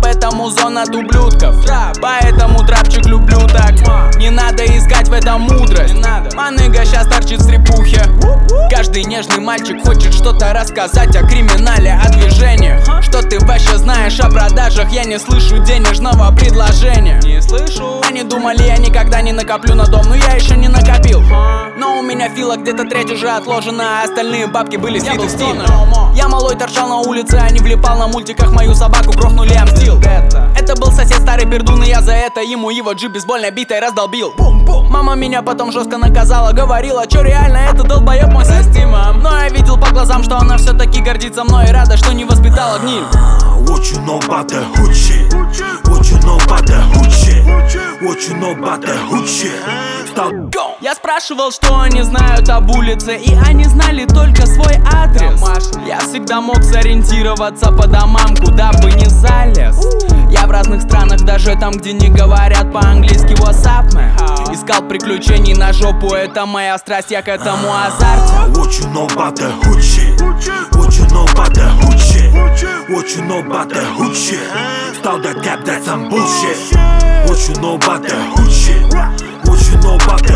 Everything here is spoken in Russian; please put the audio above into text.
Рэп этому зона от ублюдков, поэтому трапчик люблю так. Не надо искать в этом мудрость, маныга щас торчит в стрепухе. Каждый нежный мальчик хочет что-то рассказать о криминале, о движениях. Что ты вообще знаешь о продажах? Я не слышу денежного предложения. Не слышу. Они думали, я никогда не накоплю на дом, но я еще не накопил. Но у меня фила где-то треть уже отложена, а остальные бабки были слиты в стиль. Я малой торчал на улице, а не влипал на мультиках. Мою собаку грохнули, я мстил. Это был сосед старый пердун, и я за это ему его джип бейсбольной битой раздолбил. Мама меня потом жестко наказала, говорила, чё реально это долбоёб мой состимом. Но я видел по глазам, что она все-таки гордится мной и рада, что не воспитала гниль. What you know about that hood shit? What you know about that hood shit? What you know about that hood shit? Я спрашивал, что они знают об улице, и они знали только свой адрес. Я всегда мог сориентироваться по домам, куда бы ни залез. Я в разных странах, даже там, где не говорят по-английски. What's up, man? Искал приключений на жопу, это моя страсть, я к этому азарте. What you know about that hood shit? What you know about that hood shit? What you know about that hood shit? Stop that cap, that's some bullshit. What you know about that hood shit? What you know about that